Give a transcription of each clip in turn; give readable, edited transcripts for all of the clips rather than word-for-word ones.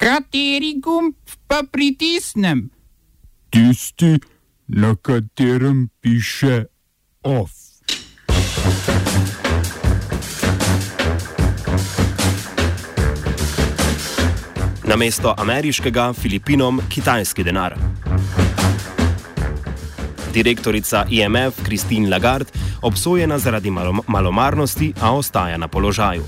Kateri gumb pa pritisnem? Tisti, na katerem piše OFF. Namesto ameriškega Filipinom kitajski denar. Direktorica IMF Christine Lagarde obsojena zaradi malomarnosti, a ostaja na položaju.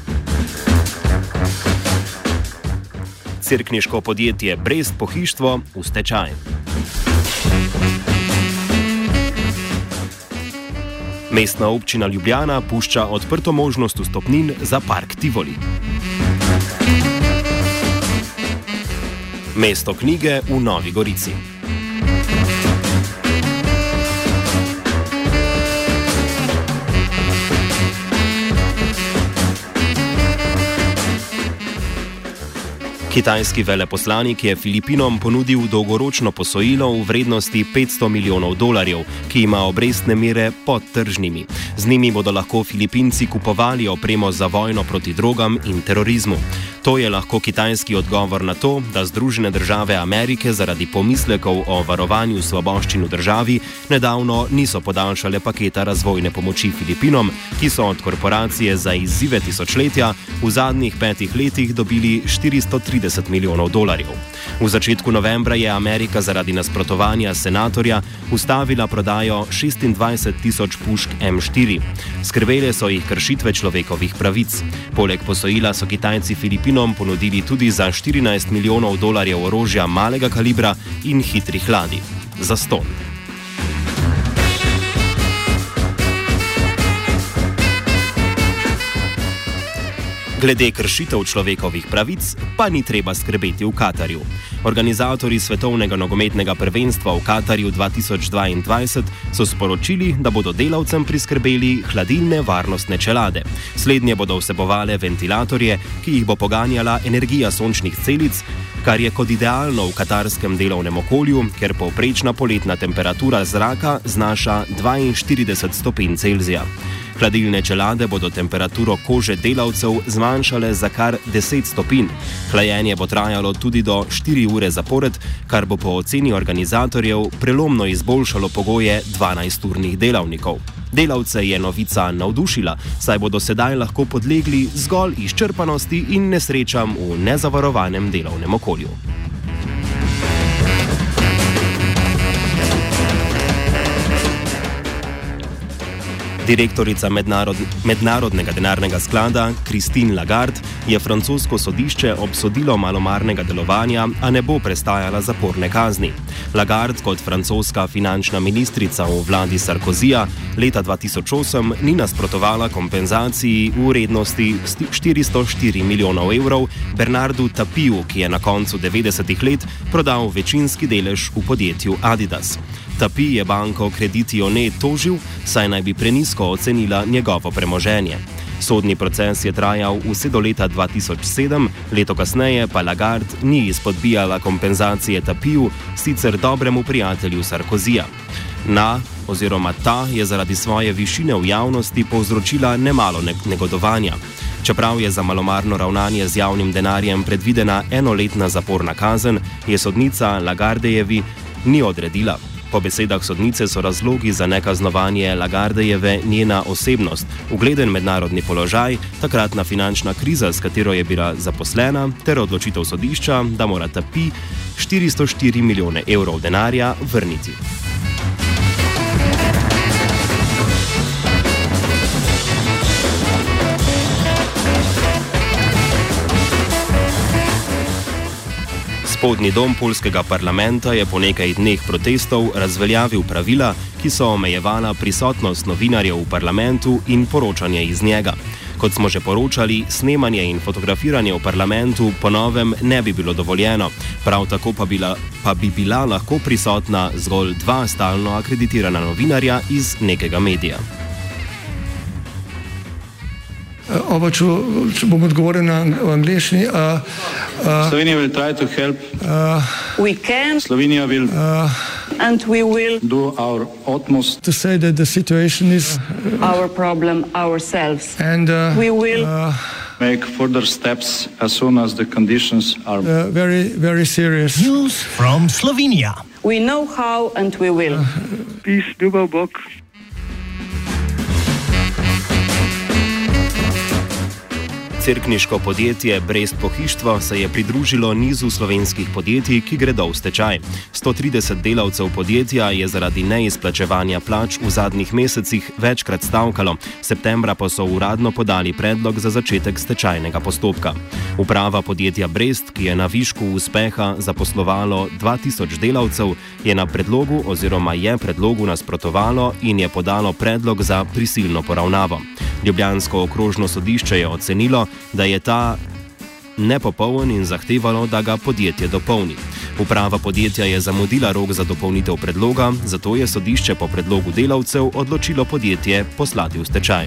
Cerkniško podjetje Brest pohištvo v stečaj. Mestna občina Ljubljana pušča odprto možnost vstopnin za park Tivoli. Mesto knjige v Novi Gorici. Kitajski veleposlanik je Filipinom ponudil dolgoročno posojilo v vrednosti $500 milijonov, ki ima obrestne mere pod tržnimi. Z njimi bodo lahko Filipinci kupovali opremo za vojno proti drogam in terorizmu. To je lahko kitajski odgovor na to, da Združene države Amerike zaradi pomislekov o varovanju svoboščin v državi nedavno niso podaljšale paketa razvojne pomoči Filipinom, ki so od korporacije za izzive tisočletja v zadnjih 5 letih dobili $430 milijonov. V začetku novembra je Amerika zaradi nasprotovanja senatorja ustavila prodajo 26,000 pušk M4. Skrbele so jih kršitve človekovih pravic. Poleg posojila so Kitajci Filipinom ponudili tudi za $14 milijonov orožja malega kalibra in hitrih ladij. Zastonj. Glede kršitev človekovih pravic pa ni treba skrbeti v Katarju. Organizatorji svetovnega nogometnega prvenstva v Katarju 2022 so sporočili, da bodo delavcem priskrbeli hladilne varnostne čelade. Slednje bodo vsebovale ventilatorje, ki jih bo poganjala energija sončnih celic, kar je kot idealno v katarskem delovnem okolju, ker povprečna poletna temperatura zraka znaša 42 stopinj Celzija. Hladilne čelade bodo temperaturo kože delavcev zmanjšale za kar 10 stopinj. Hlajenje bo trajalo tudi do 4 ure zapored, kar bo po oceni organizatorjev prelomno izboljšalo pogoje 12-urnih delavnikov. Delavce je novica navdušila, saj bodo sedaj lahko podlegli zgolj izčrpanosti in nesrečam v nezavarovanem delovnem okolju. Direktorica Mednarodnega denarnega sklada Christine Lagarde je francosko sodišče obsodilo malomarnega delovanja, a ne bo prestajala zaporne kazni. Lagarde kot francoska finančna ministrica v vladi Sarkozyja leta 2008 ni nasprotovala kompenzaciji v vrednosti €404 milijonov Bernardu Tapiju, ki je na koncu 90-ih let prodal večinski delež v podjetju Adidas. Tapi je banko Credit-Lyonnais tožil, saj naj bi prenizko ocenila njegovo premoženje. Sodni proces je trajal vse do leta 2007, leto kasneje pa Lagarde ni izpodbijala kompenzacije Tapiju, sicer dobremu prijatelju Sarkozyja. Ta je zaradi svoje višine v javnosti povzročila nemalo negodovanja. Čeprav je za malomarno ravnanje z javnim denarjem predvidena enoletna zaporna kazen, je sodnica Lagardejevi ni odredila. Po besedah sodnice so razlogi za nekaznovanje Lagardejeve njena osebnost, ugleden mednarodni položaj, takratna finančna kriza, s katero je bila zaposlena, ter odločitev sodišča, da mora Tapi €404 milijone denarja vrniti. Spodnji dom poljskega parlamenta je po nekaj dneh protestov razveljavil pravila, ki so omejevala prisotnost novinarjev v parlamentu in poročanje iz njega. Kot smo že poročali, snemanje in fotografiranje v parlamentu po novem ne bi bilo dovoljeno, prav tako pa bi bila lahko prisotna zgolj 2 stalno akreditirana novinarja iz nekega medija. Če bom odgovoril v angleščini. Slovenija will try to help. We can. Slovenija will. And we will do our utmost. To say that the situation is our problem ourselves. And we will make further steps as soon as the conditions are very, very serious. News from Slovenia. We know how and we will. Peace, ljubav, Bog. Cerkniško podjetje Brest Pohištvo se je pridružilo nizu slovenskih podjetij, ki gredo v stečaj. 130 delavcev podjetja je zaradi neizplačevanja plač v zadnjih mesecih večkrat stavkalo, septembra pa so uradno podali predlog za začetek stečajnega postopka. Uprava podjetja Brest, ki je na višku uspeha zaposlovalo 2000 delavcev, je na predlogu oziroma je predlogu nasprotovalo in je podalo predlog za prisilno poravnavo. Ljubljansko okrožno sodišče je ocenilo, da je ta nepopoln in zahtevalo, da ga podjetje dopolni. Uprava podjetja je zamudila rok za dopolnitev predloga, zato je sodišče po predlogu delavcev odločilo podjetje poslati v stečaj.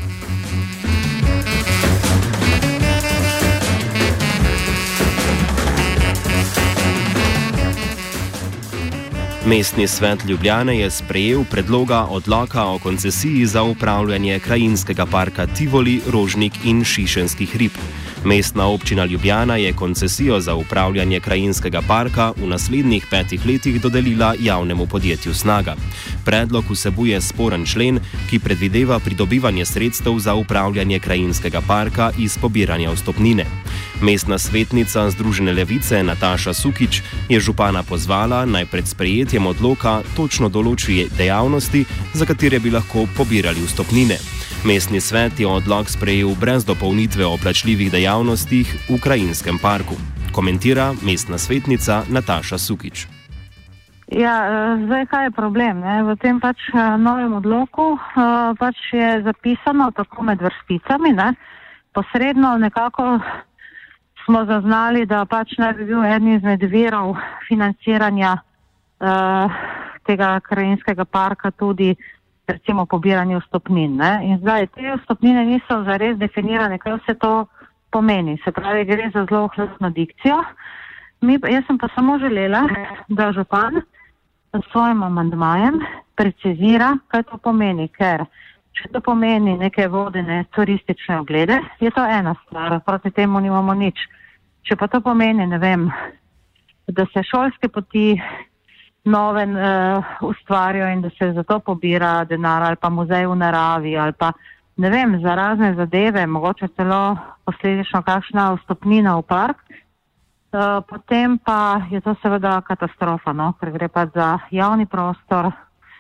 Mestni svet Ljubljane je sprejel predloga odloka o koncesiji za upravljanje krajinskega parka Tivoli, Rožnik in Šišenski hrib. Mestna občina Ljubljana je koncesijo za upravljanje krajinskega parka v naslednjih 5 letih dodelila javnemu podjetju Snaga. Predlog vsebuje sporen člen, ki predvideva pridobivanje sredstev za upravljanje krajinskega parka iz pobiranja vstopnine. Mestna svetnica Združene levice Nataša Sukič je župana pozvala, naj pred sprejetjem odloka točno določi dejavnosti, za katere bi lahko pobirali vstopnine. Mestni svet je odlok sprejel brez dopolnitve o plačljivih dejavnostih v krajinskem parku. Komentira mestna svetnica Nataša Sukič. Ja, zdaj kaj je problem? Ne? V tem novem odloku je zapisano tako med vrsticami, ne? Posredno nekako smo zaznali, da naj bi bil eden izmed virov financiranja tega krajinskega parka tudi recimo pobiranje vstopnin. Ne? In zdaj te vstopnine niso zares definirane, kaj vse to pomeni. Se pravi, gre za zelo ohlapno dikcijo. Jaz sem pa samo želela, da župan s svojim amandmajem precizira, kaj to pomeni, ker če to pomeni neke vodene turistične oglede, je to ena stvar, proti temu nimamo nič. Če pa to pomeni, ne vem, da se šolske poti nove ustvarjajo in da se za to pobira denar ali pa muzej v naravi ali pa ne vem, za razne zadeve, mogoče celo posledično kakšna vstopnina v park, potem pa je to seveda katastrofa, no? Ker gre pa za javni prostor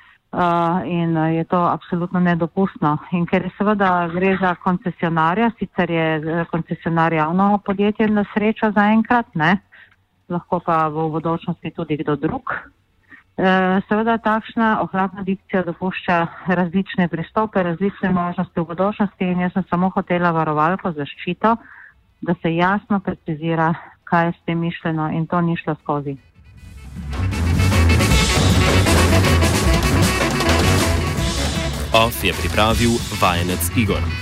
in je to absolutno nedopustno. In ker je seveda gre za koncesionarja, sicer je koncesionar javno podjetje na srečo zaenkrat, ne? Lahko pa v bodočnosti tudi kdo drug. Seveda takšna ohlapna dikcija dopušča različne pristope, različne možnosti v bodočnosti in jaz sem samo hotela varovalko, zaščito, da se jasno precizira, kaj je s tem mišljeno in to ni šlo skozi. OF je pripravil vajenec Igor.